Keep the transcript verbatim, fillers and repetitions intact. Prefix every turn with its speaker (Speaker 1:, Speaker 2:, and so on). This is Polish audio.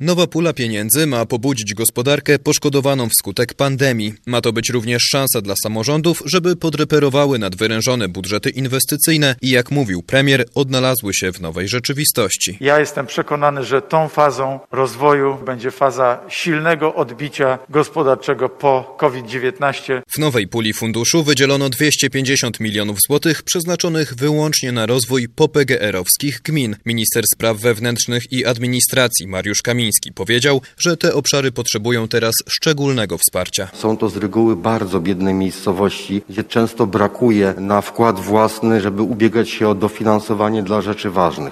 Speaker 1: Nowa pula pieniędzy ma pobudzić gospodarkę poszkodowaną wskutek pandemii. Ma to być również szansa dla samorządów, żeby podreperowały nadwyrężone budżety inwestycyjne i, jak mówił premier, odnalazły się w nowej rzeczywistości.
Speaker 2: Ja jestem przekonany, że tą fazą rozwoju będzie faza silnego odbicia gospodarczego po COVID dziewiętnaście.
Speaker 1: W nowej puli funduszu wydzielono dwieście pięćdziesiąt milionów złotych przeznaczonych wyłącznie na rozwój popegeerowskich gmin. Minister spraw wewnętrznych i administracji Mariusz Kamiński powiedział, że te obszary potrzebują teraz szczególnego wsparcia.
Speaker 3: Są to z reguły bardzo biedne miejscowości, gdzie często brakuje na wkład własny, żeby ubiegać się o dofinansowanie dla rzeczy ważnych.